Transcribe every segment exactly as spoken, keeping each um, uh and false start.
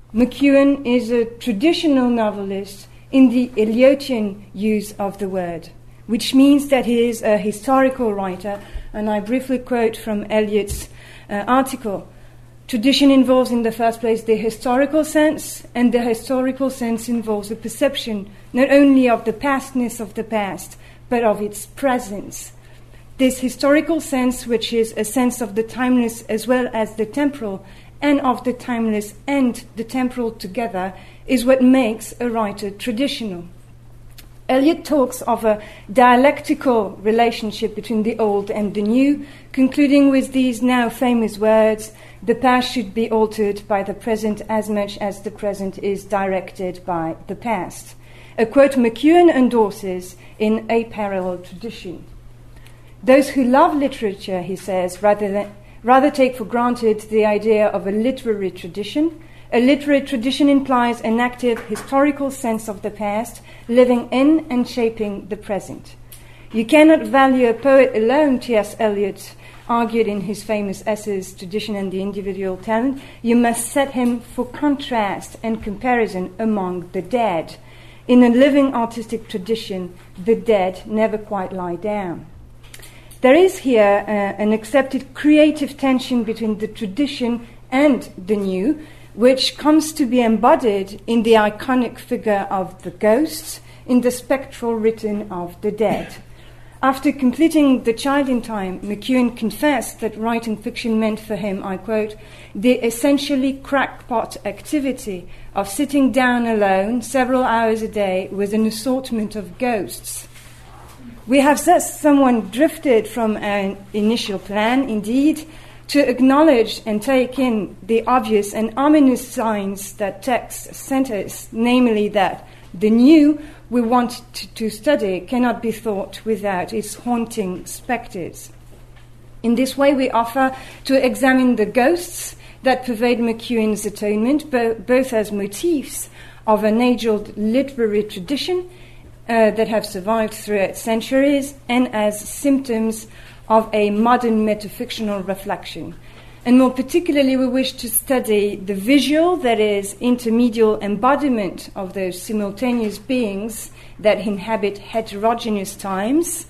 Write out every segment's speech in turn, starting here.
McEwan is a traditional novelist in the Eliotian use of the word, which means that he is a historical writer, and I briefly quote from Eliot's uh, article. Tradition involves, in the first place, the historical sense, and the historical sense involves a perception not only of the pastness of the past, but of its presence. This historical sense, which is a sense of the timeless as well as the temporal, and of the timeless and the temporal together, is what makes a writer traditional. Eliot talks of a dialectical relationship between the old and the new, concluding with these now famous words, "The past should be altered by the present as much as the present is directed by the past." A quote McEwan endorses in A Parallel Tradition. Those who love literature, he says, rather than, rather take for granted the idea of a literary tradition. A literary tradition implies an active historical sense of the past, living in and shaping the present. You cannot value a poet alone, T S Eliot argued in his famous essays, Tradition and the Individual Talent. You must set him for contrast and comparison among the dead. In a living artistic tradition, the dead never quite lie down. There is here uh, an accepted creative tension between the tradition and the new, which comes to be embodied in the iconic figure of the ghosts, in the spectral written of the dead. After completing The Child in Time, McEwan confessed that writing fiction meant for him, I quote, the essentially crackpot activity of sitting down alone several hours a day with an assortment of ghosts. We have thus somewhat drifted from an initial plan, indeed, to acknowledge and take in the obvious and ominous signs that text sent us, namely that the new we want to, to study cannot be thought without its haunting spectres. In this way, we offer to examine the ghosts that pervade McEwan's Atonement, bo- both as motifs of an age-old literary tradition uh, that have survived throughout centuries, and as symptoms of a modern metafictional reflection. And more particularly, we wish to study the visual, that is, intermedial embodiment of those simultaneous beings that inhabit heterogeneous times.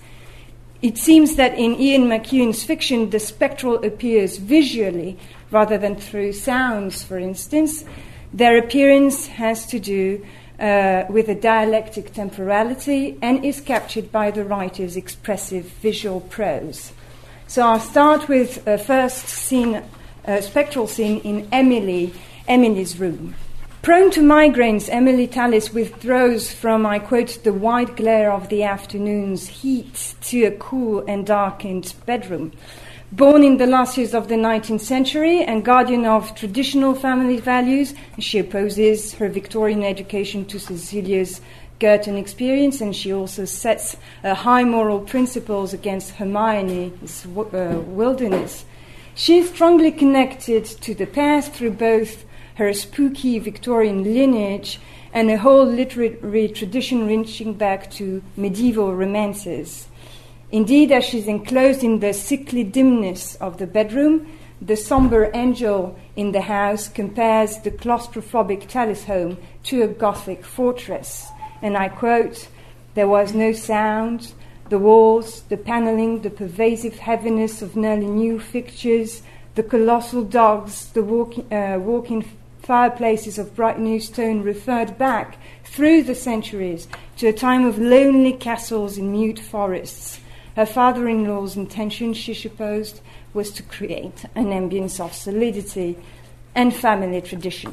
It seems that in Ian McEwan's fiction, the spectral appears visually rather than through sounds, for instance. Their appearance has to do uh, with a dialectic temporality and is captured by the writer's expressive visual prose. So I'll start with a first scene, a spectral scene in Emily, Emily's room. Prone to migraines, Emily Tallis withdraws from, I quote, the white glare of the afternoon's heat to a cool and darkened bedroom. Born in the last years of the nineteenth century and guardian of traditional family values, she opposes her Victorian education to Cecilia's Girton experience, and she also sets uh, high moral principles against Hermione's uh, wilderness. She is strongly connected to the past through both her spooky Victorian lineage and a whole literary tradition reaching back to medieval romances. Indeed, as she's enclosed in the sickly dimness of the bedroom, the somber angel in the house compares the claustrophobic Tallis home to a Gothic fortress. And I quote, "There was no sound, the walls, the panelling, the pervasive heaviness of nearly new fixtures, the colossal dogs, the walk- uh, walk-in fireplaces of bright new stone referred back through the centuries to a time of lonely castles in mute forests. Her father-in-law's intention, she supposed, was to create an ambience of solidity and family tradition."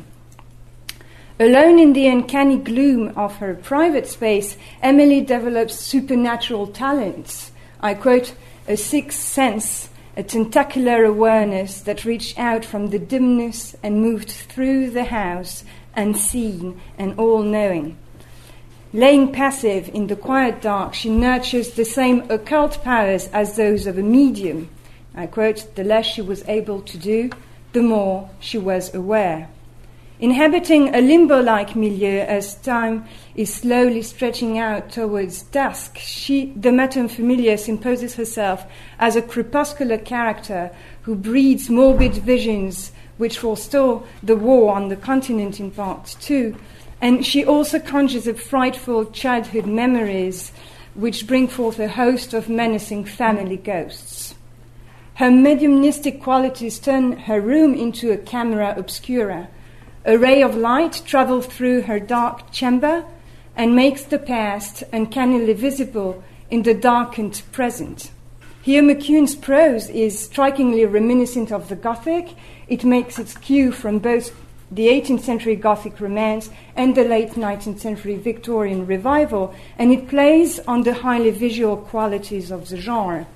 Alone in the uncanny gloom of her private space, Emily develops supernatural talents. I quote, "a sixth sense, a tentacular awareness that reached out from the dimness and moved through the house, unseen and all-knowing. Laying passive in the quiet dark, she nurtures the same occult powers as those of a medium." I quote, "The less she was able to do, the more she was aware." Inhabiting a limbo-like milieu as time is slowly stretching out towards dusk, she, the Mater Familias, imposes herself as a crepuscular character who breeds morbid visions which forestall the war on the continent in part two. And she also conjures up frightful childhood memories which bring forth a host of menacing family ghosts. Her mediumistic qualities turn her room into a camera obscura. A ray of light travels through her dark chamber and makes the past uncannily visible in the darkened present. Here McEwan's prose is strikingly reminiscent of the Gothic. It makes its cue from both the eighteenth century Gothic Romance and the late nineteenth century Victorian Revival, and it plays on the highly visual qualities of the genre.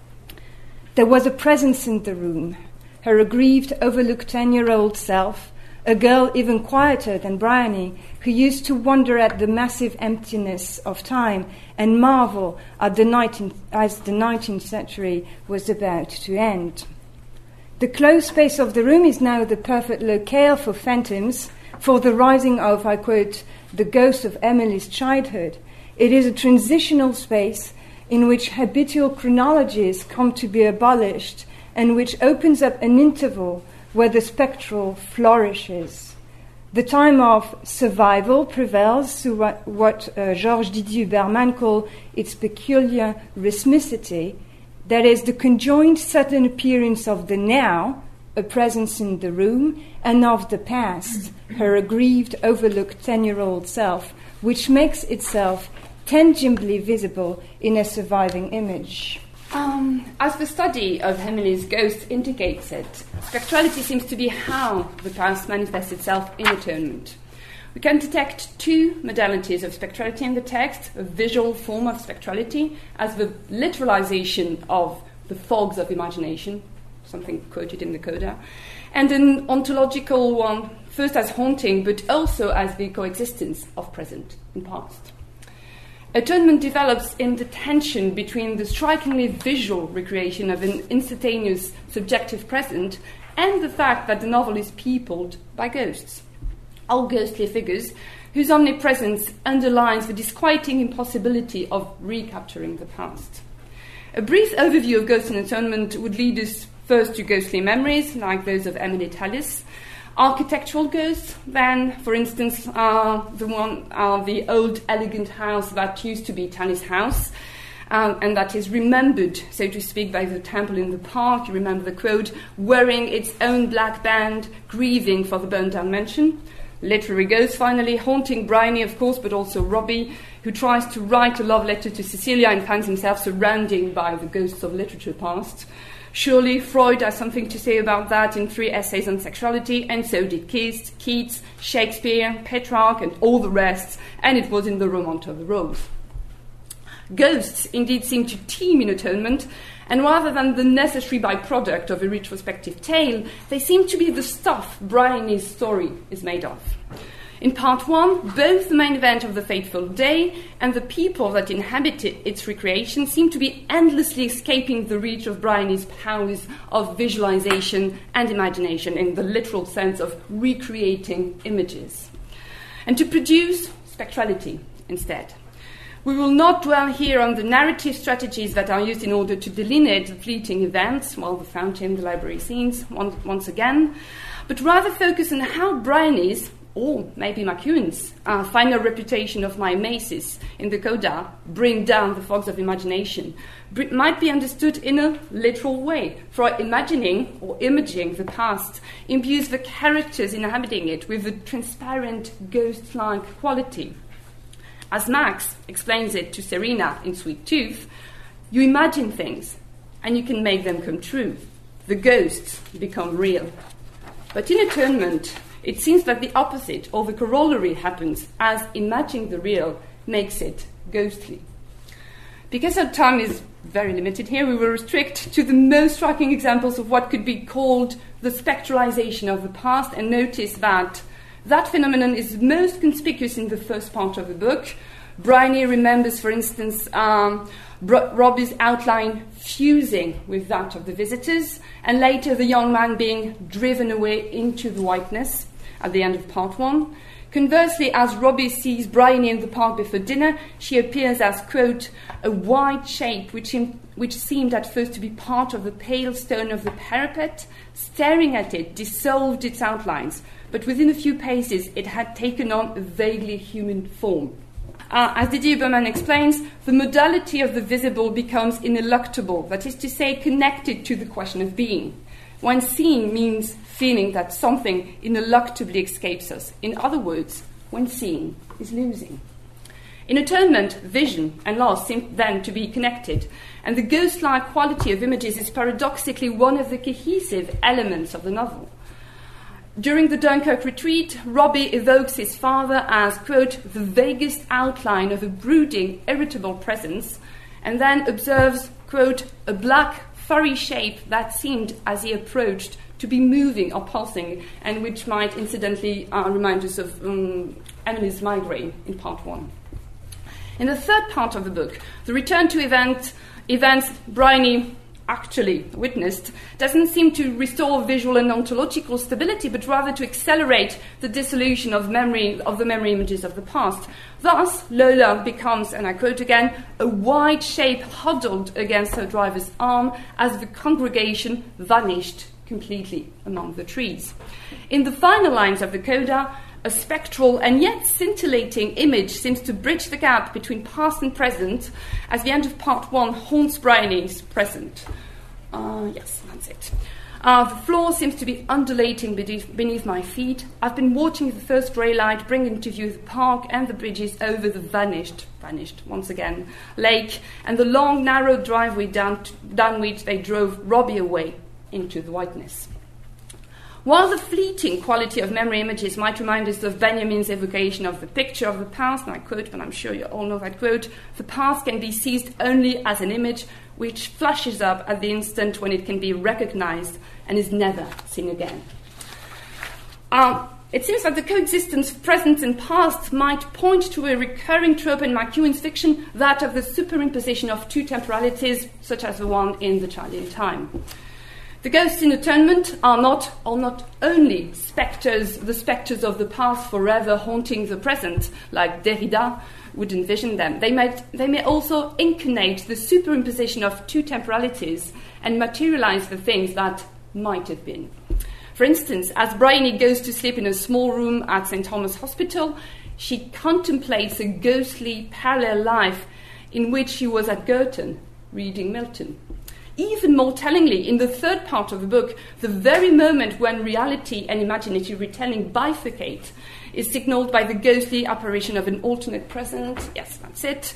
There was a presence in the room, her aggrieved, overlooked ten-year-old self, a girl even quieter than Bryony, who used to wonder at the massive emptiness of time and marvel at the nineteenth, as the nineteenth century was about to end. The closed space of the room is now the perfect locale for phantoms, for the rising of, I quote, the ghost of Emily's childhood. It is a transitional space in which habitual chronologies come to be abolished and which opens up an interval where the spectral flourishes. The time of survival prevails through what, what uh, Georges Didier Berman called its peculiar rhythmicity, that is, the conjoined sudden appearance of the now, a presence in the room, and of the past, her aggrieved, overlooked ten-year-old self, which makes itself tangibly visible in a surviving image. Um, as the study of Emily's ghost indicates it, spectrality seems to be how the past manifests itself in atonement. We can detect two modalities of spectrality in the text: a visual form of spectrality as the literalization of the fogs of imagination, something quoted in the coda, and an ontological one, first as haunting, but also as the coexistence of present and past. Atonement develops in the tension between the strikingly visual recreation of an instantaneous subjective present and the fact that the novel is peopled by ghosts, all ghostly figures whose omnipresence underlines the disquieting impossibility of recapturing the past. A brief overview of Ghosts and Atonement would lead us first to ghostly memories, like those of Emily Tallis, architectural ghosts, then, for instance, uh, the one, uh, the old elegant house that used to be Tallis House, um, and that is remembered, so to speak, by the temple in the park. You remember the quote, wearing its own black band, grieving for the burned-down mansion. Literary ghosts, finally, haunting Bryony, of course, but also Robbie, who tries to write a love letter to Cecilia and finds himself surrounded by the ghosts of literature past. Surely Freud has something to say about that in three essays on sexuality, and so did Keats, Keats, Shakespeare, Petrarch, and all the rest, and it was in the Romaunt of the Rose. Ghosts indeed seem to teem in Atonement, and rather than the necessary byproduct of a retrospective tale, they seem to be the stuff Bryony's story is made of. In part one, both the main event of the fateful day and the people that inhabited its recreation seem to be endlessly escaping the reach of Bryony's powers of visualization and imagination, in the literal sense of recreating images, and to produce spectrality instead. We will not dwell here on the narrative strategies that are used in order to delineate the fleeting events, well, the fountain, the library scenes, once again, but rather focus on how Bryony's, or maybe McEwan's, uh, final reputation of mimesis in the coda, bring down the fogs of imagination, br- might be understood in a literal way. For imagining or imaging the past imbues the characters inhabiting it with a transparent, ghost-like quality. As Max explains it to Serena in Sweet Tooth, you imagine things and you can make them come true. The ghosts become real. But in Atonement, it seems that the opposite, or the corollary, happens, as imagining the real makes it ghostly. Because our time is very limited here, we will restrict to the most striking examples of what could be called the spectralization of the past, and notice that that phenomenon is most conspicuous in the first part of the book. Bryony remembers, for instance, um, Bro- Robbie's outline fusing with that of the visitors, and later the young man being driven away into the whiteness. at the end of part one. Conversely, as Robbie sees Bryony in the park before dinner, she appears as, quote, a white shape which, im- which seemed at first to be part of the pale stone of the parapet. Staring at it dissolved its outlines, but within a few paces it had taken on a vaguely human form. Uh, as Didier Berman explains, the modality of the visible becomes ineluctable, that is to say, connected to the question of being. When seeing means feeling that something ineluctably escapes us. In other words, when seeing is losing. In Atonement, vision and loss seem then to be connected, and the ghost-like quality of images is paradoxically one of the cohesive elements of the novel. During the Dunkirk retreat, Robbie evokes his father as, quote, the vaguest outline of a brooding, irritable presence, and then observes, quote, a black, furry shape that seemed, as he approached, to be moving or pulsing, and which might incidentally uh, remind us of um, Emily's migraine in part one. In the third part of the book, the return to event, events Bryony actually witnessed doesn't seem to restore visual and ontological stability, but rather to accelerate the dissolution of memory of the memory images of the past. Thus, Lola becomes, and I quote again, a white shape huddled against her driver's arm as the congregation vanished completely among the trees. In the final lines of the coda, a spectral and yet scintillating image seems to bridge the gap between past and present, as the end of part one haunts Bryony's present. Uh, yes, that's it. Uh, the floor seems to be undulating beneath, beneath my feet. I've been watching the first ray light bring into view the park and the bridges over the vanished, vanished once again, lake, and the long, narrow driveway down, to, down which they drove Robbie away into the whiteness. While the fleeting quality of memory images might remind us of Benjamin's evocation of the picture of the past, and I quote, but I'm sure you all know that quote, the past can be seized only as an image which flashes up at the instant when it can be recognized and is never seen again. Uh, it seems that the coexistence of present and past might point to a recurring trope in McEwan's fiction, that of the superimposition of two temporalities, such as the one in The Child in Time. The ghosts in Atonement are not, are not only spectres, the spectres of the past forever haunting the present, like Derrida would envision them. They may, they may also incarnate the superimposition of two temporalities and materialize the things that might have been. For instance, as Bryony goes to sleep in a small room at Saint Thomas Hospital, she contemplates a ghostly parallel life in which she was at Girton reading Milton. Even more tellingly, in the third part of the book, the very moment when reality and imaginative retelling bifurcate is signaled by the ghostly apparition of an alternate present. Yes, that's it.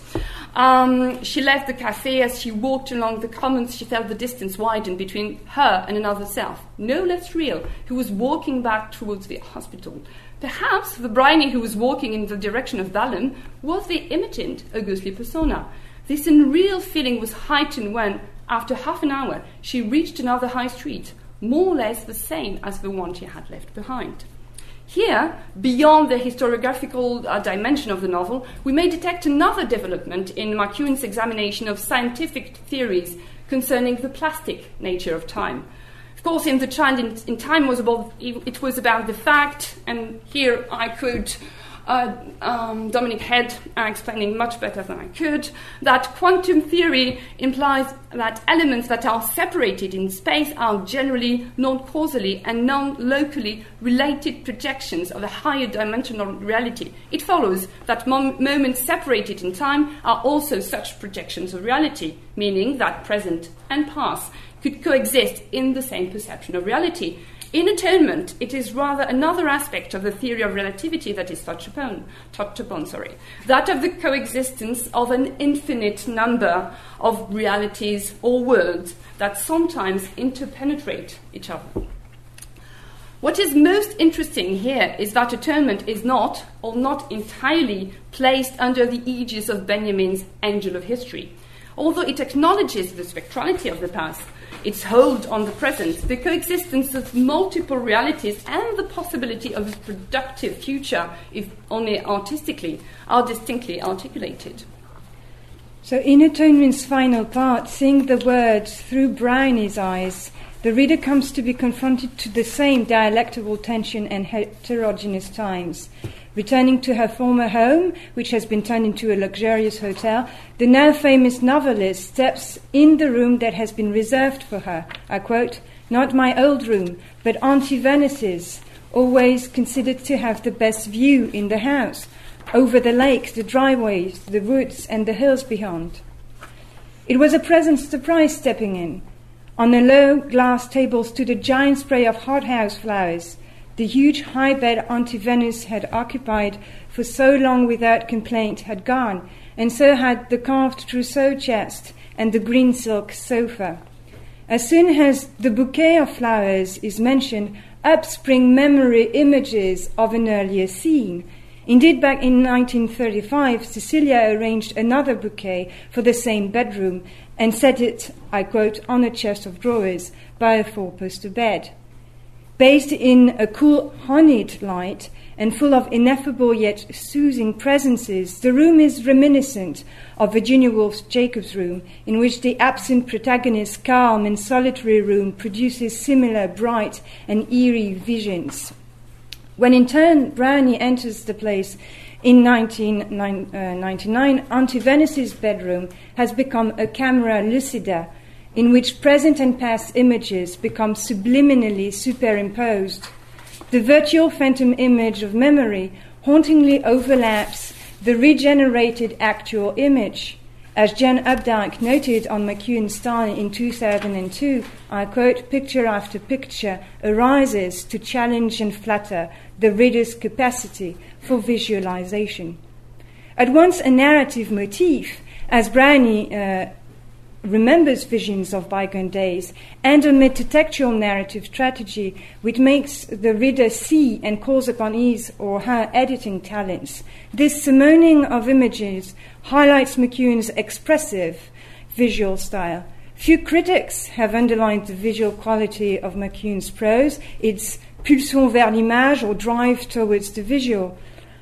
Um, she left the cafe. As she walked along the commons, she felt the distance widen between her and another self, no less real, who was walking back towards the hospital. Perhaps the Bryony who was walking in the direction of Balham was the imagined, a ghostly persona. This unreal feeling was heightened when, after half an hour, she reached another high street, more or less the same as the one she had left behind. Here, beyond the historiographical uh, dimension of the novel, we may detect another development in McEwan's examination of scientific theories concerning the plastic nature of time. Of course, in The Child in, in Time, was about, it was about the fact, and here I quote Uh, um, Dominic Head, uh, explaining much better than I could, that quantum theory implies that elements that are separated in space are generally non-causally and non-locally related projections of a higher dimensional reality. It follows that mom- moments separated in time are also such projections of reality, meaning that present and past could coexist in the same perception of reality. In Atonement, it is rather another aspect of the theory of relativity that is touched upon, touched upon, sorry, that of the coexistence of an infinite number of realities or worlds that sometimes interpenetrate each other. What is most interesting here is that Atonement is not, or not entirely, placed under the aegis of Benjamin's Angel of History. Although it acknowledges the spectrality of the past, its hold on the present, the coexistence of multiple realities, and the possibility of a productive future, if only artistically, are distinctly articulated. So in Atonement's final part, seeing the words through Bryony's eyes the reader comes to be confronted to the same dialectical tension and heterogeneous times. Returning to her former home, which has been turned into a luxurious hotel, the now famous novelist steps in the room that has been reserved for her. I quote, "Not my old room, but Auntie Venice's, always considered to have the best view in the house, over the lakes, the driveways, the woods, and the hills beyond." It was a pleasant surprise stepping in. On a low glass table stood a giant spray of hothouse flowers. The huge high bed Auntie Venice had occupied for so long without complaint had gone, and so had the carved trousseau chest and the green silk sofa. As soon as the bouquet of flowers is mentioned, up spring memory images of an earlier scene. Indeed, back in nineteen thirty-five, Cecilia arranged another bouquet for the same bedroom and set it, I quote, on a chest of drawers by a four-poster bed. Based in a cool, honeyed light and full of ineffable yet soothing presences, the room is reminiscent of Virginia Woolf's Jacob's Room, in which the absent protagonist's calm and solitary room produces similar bright and eerie visions. When in turn Brownie enters the place in nineteen ninety-nine, Auntie Venice's bedroom has become a camera lucida, in which present and past images become subliminally superimposed. The virtual phantom image of memory hauntingly overlaps the regenerated actual image. As Jan Updike noted on McEwan's Style in two thousand two, I quote, "Picture after picture arises to challenge and flatter the reader's capacity for visualization." At once a narrative motif, as Brownie uh, remembers visions of bygone days, and a metatextual narrative strategy which makes the reader see and calls upon his or her editing talents. This summoning of images highlights McEwan's expressive visual style. Few critics have underlined the visual quality of McEwan's prose, its pulsion vers l'image or drive towards the visual.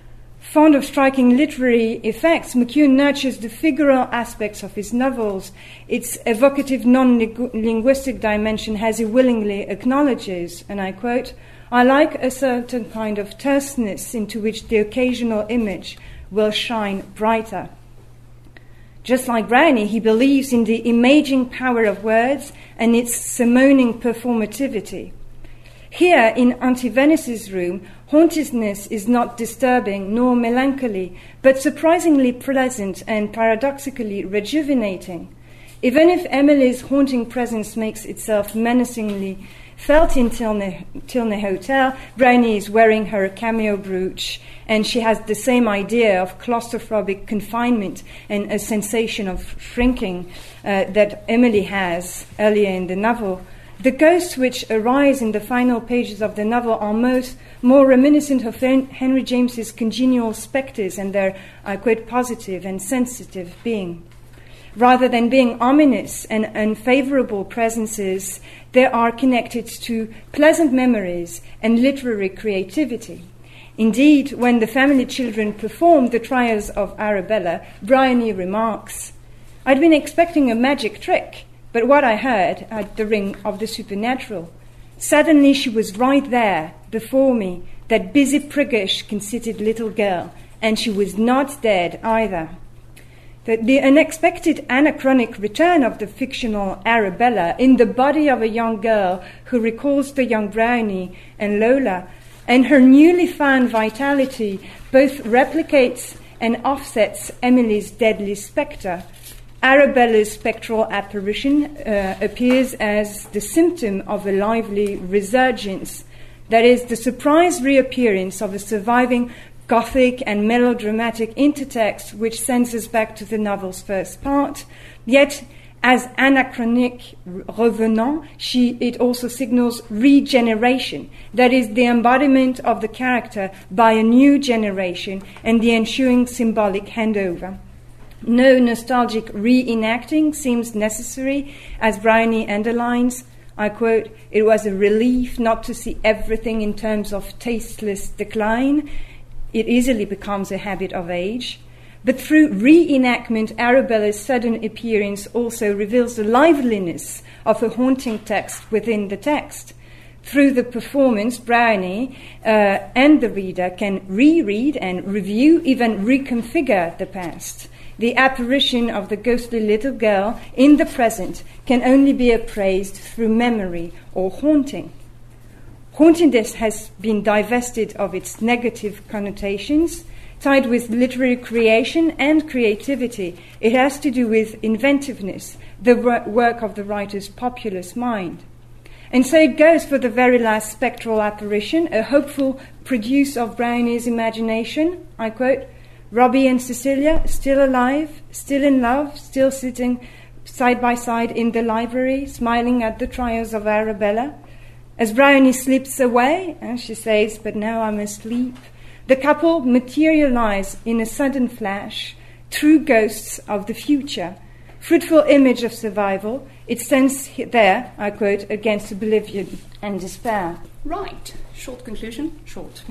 Fond of striking literary effects, McEwan nurtures the figural aspects of his novels. Its evocative non-linguistic dimension, as he willingly acknowledges, and I quote, "I like a certain kind of terseness into which the occasional image will shine brighter." Just like Brownie, he believes in the imaging power of words and its summoning performativity. Here, in Auntie Venice's room, hauntedness is not disturbing nor melancholy, but surprisingly pleasant and paradoxically rejuvenating. Even if Emily's haunting presence makes itself menacingly felt in Tilney, Tilney Hotel, Brownie is wearing her cameo brooch, and she has the same idea of claustrophobic confinement and a sensation of shrinking uh, that Emily has earlier in the novel. The ghosts which arise in the final pages of the novel are most, more reminiscent of Henry James's congenial spectres and their, I quote, positive and sensitive being. Rather than being ominous and unfavorable presences, they are connected to pleasant memories and literary creativity. Indeed, when the family children perform the trials of Arabella, Brownie remarks, "I'd been expecting a magic trick, but what I heard had the ring of the supernatural. Suddenly she was right there, before me, that busy, priggish, conceited little girl, and she was not dead either." The, the unexpected anachronic return of the fictional Arabella in the body of a young girl who recalls the young Brownie and Lola, and her newly found vitality both replicates and offsets Emily's deadly spectre. Arabella's spectral apparition uh, appears as the symptom of a lively resurgence, that is, the surprise reappearance of a surviving Gothic and melodramatic intertext which sends us back to the novel's first part. Yet, as anachronic revenant, she, it also signals regeneration, that is, the embodiment of the character by a new generation and the ensuing symbolic handover. No nostalgic reenacting seems necessary, as Brownie underlines, I quote, "It was a relief not to see everything in terms of tasteless decline. It easily becomes a habit of age. But through reenactment, Arabella's sudden appearance also reveals the liveliness of a haunting text within the text. Through the performance, Brownie uh, and the reader can reread and review, even reconfigure the past. The apparition of the ghostly little girl in the present can only be appraised through memory or haunting. Hauntiness has been divested of its negative connotations. Tied with literary creation and creativity, it has to do with inventiveness, the work of the writer's populous mind. And so it goes for the very last spectral apparition, a hopeful produce of Brownie's imagination. I quote, "Robbie and Cecilia, still alive, still in love, still sitting side by side in the library, smiling at the trials of Arabella. As Brownie slips away, and she says, 'But now I must leap,' the couple materialize in a sudden flash, true ghosts of the future. Fruitful image of survival, it stands there, I quote, against oblivion and despair." Right. Short conclusion, short.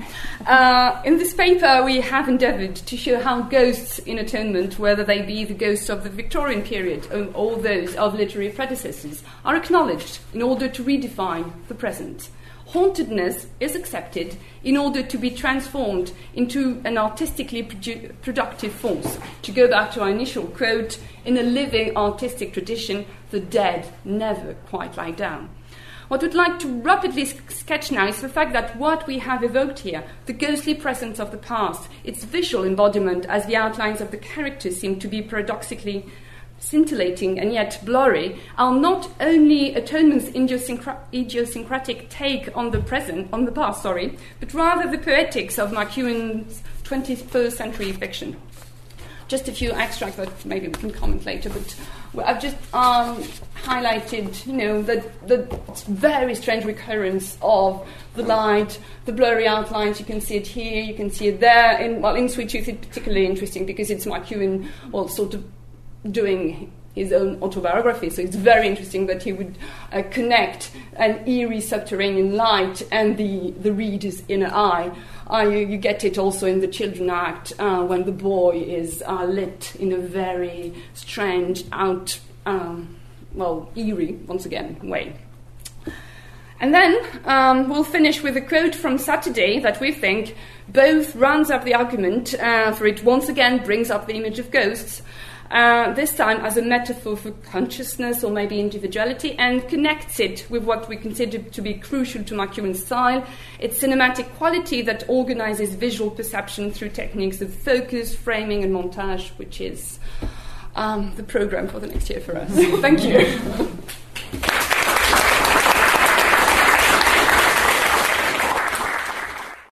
Uh, in this paper, we have endeavoured to show how ghosts in atonement, whether they be the ghosts of the Victorian period or, or those of literary predecessors, are acknowledged in order to redefine the present. Hauntedness is accepted in order to be transformed into an artistically produ- productive force. To go back to our initial quote, in a living artistic tradition, the dead never quite lie down. What we'd like to rapidly sketch now is the fact that what we have evoked here, the ghostly presence of the past, its visual embodiment as the outlines of the characters seem to be paradoxically scintillating and yet blurry, are not only Atonement's idiosyncra- idiosyncratic take on the present, on the past, sorry, but rather the poetics of McEwan's twenty-first century fiction. Just a few extracts that maybe we can comment later, but I've just um, highlighted, you know, the, the very strange recurrence of the light, the blurry outlines. You can see it here, you can see it there. In, well, in Sweet Tooth, it's particularly interesting because it's McEwan, well, sort of doing his own autobiography, so it's very interesting that he would uh, connect an eerie subterranean light and the, the reader's inner eye. Uh, you, you get it also in the Children Act uh, when the boy is uh, lit in a very strange, out, um, well, eerie, once again, way. And then um, we'll finish with a quote from Saturday that we think both rounds up the argument, uh, for it once again brings up the image of ghosts, Uh, this time as a metaphor for consciousness or maybe individuality, and connects it with what we consider to be crucial to McEwan's style, its cinematic quality that organizes visual perception through techniques of focus, framing and montage, which is um, the program for the next year for us. Thank you.